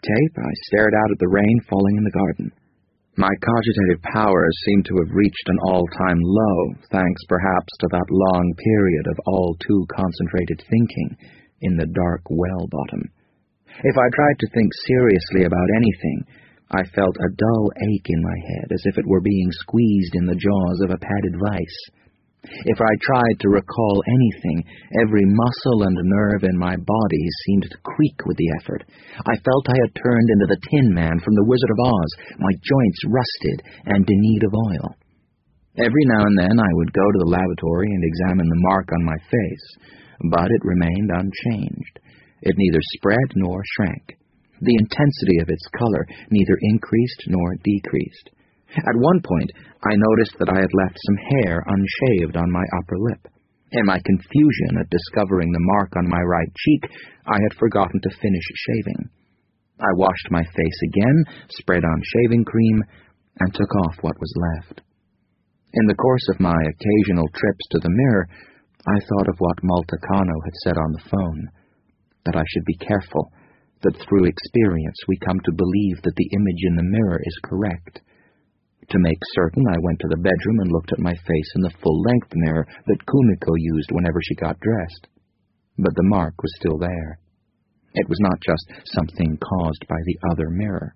tape, I stared out at the rain falling in the garden. My cogitative powers seemed to have reached an all-time low, thanks perhaps to that long period of all-too-concentrated thinking in the dark well bottom. If I tried to think seriously about anything, I felt a dull ache in my head, as if it were being squeezed in the jaws of a padded vice. If I tried to recall anything, every muscle and nerve in my body seemed to creak with the effort. I felt I had turned into the Tin Man from The Wizard of Oz, my joints rusted and in need of oil. Every now and then I would go to the lavatory and examine the mark on my face, but it remained unchanged. It neither spread nor shrank. The intensity of its color neither increased nor decreased. At one point, I noticed that I had left some hair unshaved on my upper lip. In my confusion at discovering the mark on my right cheek, I had forgotten to finish shaving. I washed my face again, spread on shaving cream, and took off what was left. In the course of my occasional trips to the mirror, I thought of what Malta Kano had said on the phone, that I should be careful, that through experience we come to believe that the image in the mirror is correct. To make certain, I went to the bedroom and looked at my face in the full-length mirror that Kumiko used whenever she got dressed. But the mark was still there. It was not just something caused by the other mirror.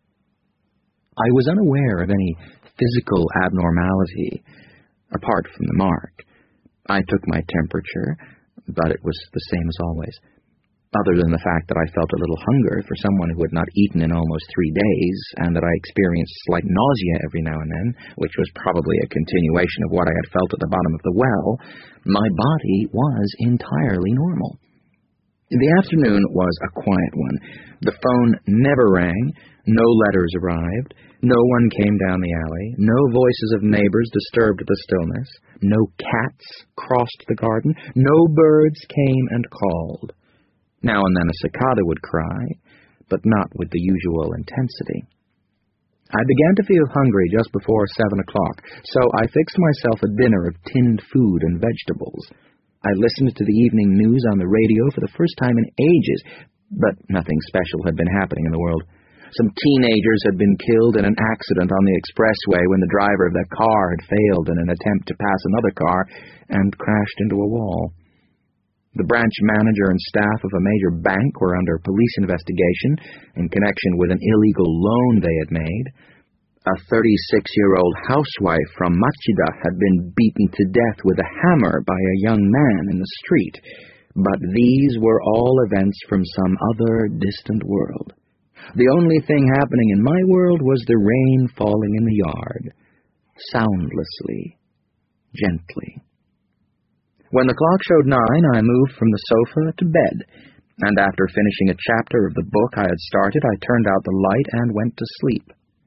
I was unaware of any physical abnormality apart from the mark. I took my temperature, but it was the same as always. Other than the fact that I felt a little hunger for someone who had not eaten in almost 3 days, and that I experienced slight nausea every now and then, which was probably a continuation of what I had felt at the bottom of the well, my body was entirely normal. The afternoon was a quiet one. The phone never rang, no letters arrived, no one came down the alley, no voices of neighbors disturbed the stillness, no cats crossed the garden, no birds came and called. Now and then a cicada would cry, but not with the usual intensity. I began to feel hungry just before 7 o'clock, so I fixed myself a dinner of tinned food and vegetables. I listened to the evening news on the radio for the first time in ages, but nothing special had been happening in the world. Some teenagers had been killed in an accident on the expressway when the driver of their car had failed in an attempt to pass another car and crashed into a wall. The branch manager and staff of a major bank were under police investigation in connection with an illegal loan they had made. A 36-year-old housewife from Machida had been beaten to death with a hammer by a young man in the street. But these were all events from some other distant world. The only thing happening in my world was the rain falling in the yard, soundlessly, gently. When the clock showed 9, I moved from the sofa to bed, and after finishing a chapter of the book I had started, I turned out the light and went to sleep.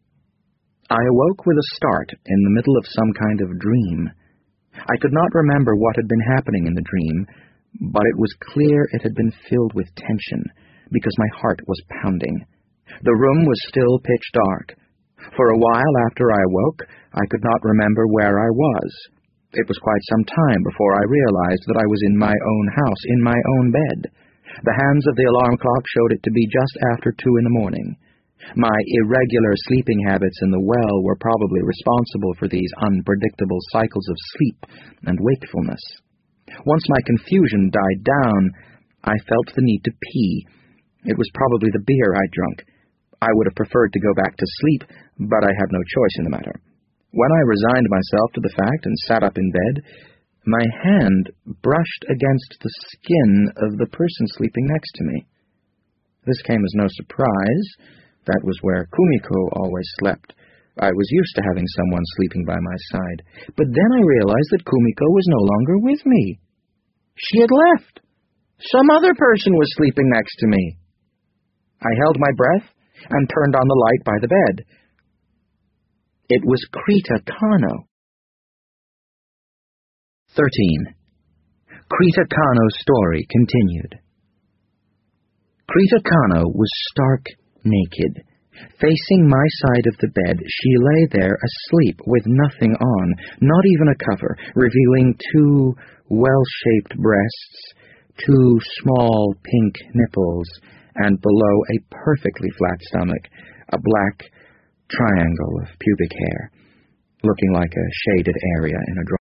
I awoke with a start in the middle of some kind of dream. I could not remember what had been happening in the dream, but it was clear it had been filled with tension, because my heart was pounding. The room was still pitch dark. For a while after I awoke, I could not remember where I was. It was quite some time before I realized that I was in my own house, in my own bed. The hands of the alarm clock showed it to be just after 2 in the morning. My irregular sleeping habits in the well were probably responsible for these unpredictable cycles of sleep and wakefulness. Once my confusion died down, I felt the need to pee. It was probably the beer I drank. I would have preferred to go back to sleep, but I had no choice in the matter. When I resigned myself to the fact and sat up in bed, my hand brushed against the skin of the person sleeping next to me. This came as no surprise. That was where Kumiko always slept. I was used to having someone sleeping by my side. But then I realized that Kumiko was no longer with me. She had left. Some other person was sleeping next to me. I held my breath and turned on the light by the bed. It was Krita Kano. 13. Krita Kano's story continued. Krita Kano was stark naked. Facing my side of the bed, she lay there asleep with nothing on, not even a cover, revealing 2 well-shaped breasts, 2 small pink nipples, and below a perfectly flat stomach, a black triangle of pubic hair, looking like a shaded area in a drawing.